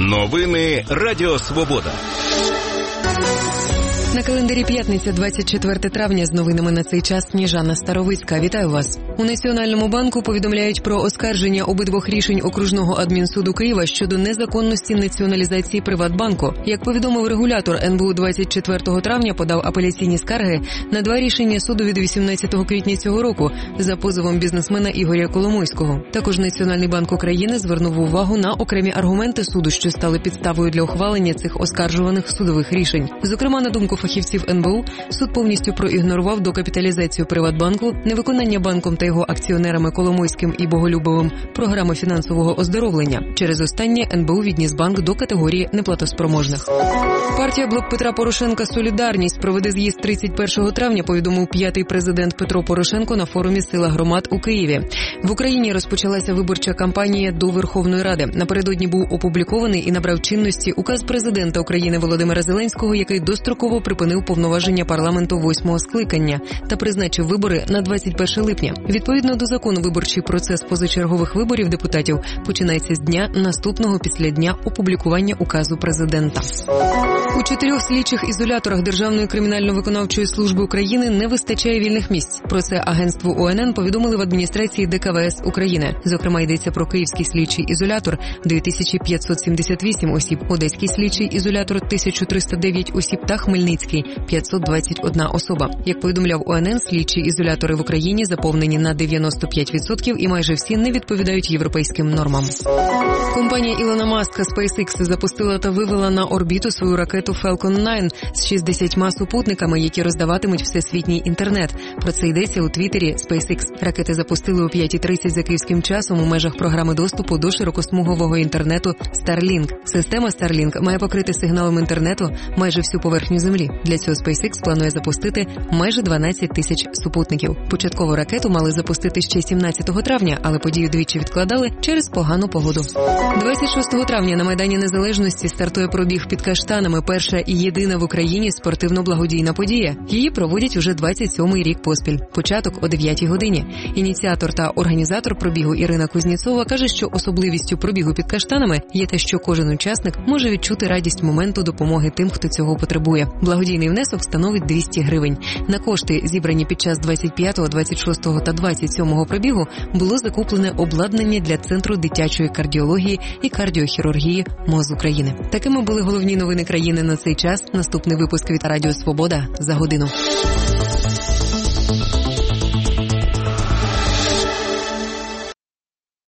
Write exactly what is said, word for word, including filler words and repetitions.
Новини Радіо Свобода. На календарі п'ятниця, двадцять четверте травня, з новинами на цей час Сніжана Старовицька. Вітаю вас. У Національному банку повідомляють про оскарження обидвох рішень окружного адмінсуду Києва щодо незаконності націоналізації Приватбанку. Як повідомив регулятор, ен бе у двадцять четвертого травня подав апеляційні скарги на два рішення суду від вісімнадцятого квітня цього року за позовом бізнесмена Ігоря Коломойського. Також Національний банк України звернув увагу на окремі аргументи суду, що стали підставою для ухвалення цих оскаржуваних судових рішень. Зокрема, на думку фахівців ен бе у, суд повністю проігнорував докапіталізацію Приватбанку, невиконання банком та його акціонерами Коломойським і Боголюбовим програми фінансового оздоровлення. Через останнє ен бе у відніс банк до категорії неплатоспроможних. Партія «Блок Петра Порошенка. Солідарність» проведе з'їзд тридцять першого травня, повідомив п'ятий президент Петро Порошенко на форумі «Сила громад» у Києві. В Україні розпочалася виборча кампанія до Верховної Ради. Напередодні був опублікований і набрав чинності указ президента України Володимира Зеленського, який достроково припинив повноваження парламенту восьмого скликання та призначив вибори на двадцять перше липня. Відповідно до закону, виборчий процес позачергових виборів депутатів починається з дня, наступного після дня опублікування указу президента. У чотирьох слідчих ізоляторах Державної кримінально-виконавчої служби України не вистачає вільних місць. Про це агентству о ен ен повідомили в адміністрації де ка ве ес України. Зокрема, йдеться про Київський слідчий ізолятор – дві тисячі п'ятсот сімдесят вісім осіб, Одеський слідчий ізолятор – тисяча триста дев'ять осіб та Хмельницький – п'ятсот двадцять одна особа. Як повідомляв о ен ен, слідчі ізолятори в Україні заповнені на дев'яносто п'ять відсотків і майже всі не відповідають європейським нормам. Компанія Ілона Маска SpaceX запустила та вивела на орбіту свою ракету Falcon дев'ять з шістдесятьма супутниками, які роздаватимуть всесвітній інтернет. Про це йдеться у твіттері SpaceX. Ракети запустили о п'ятій тридцять за київським часом у межах програми доступу до широкосмугового інтернету Starlink. Система Starlink має покрити сигналом інтернету майже всю поверхню Землі. Для цього SpaceX планує запустити майже дванадцять тисяч супутників. Початкову ракету мали запустити ще сімнадцятого травня, але подію двічі відкладали через погану погоду. двадцять шостого травня на Майдані Незалежності стартує пробіг під каштанами, перша і єдина в Україні спортивно-благодійна подія. Її проводять уже двадцять сьомий рік поспіль. Початок о дев'ятій годині. Ініціатор та організатор пробігу Ірина Кузнєцова каже, що особливістю пробігу під каштанами є те, що кожен учасник може відчути радість моменту допомоги тим, хто цього потребує. Благодійний внесок становить двісті гривень. На кошти, зібрані під час двадцять п'ятого, двадцять шостого та двадцять сьомого пробігу, було закуплене обладнання для Центру дитячої кардіології і кардіохірургії МОЗ України. Такими були головні новини країни на цей час. Наступний випуск від Радіо Свобода за годину.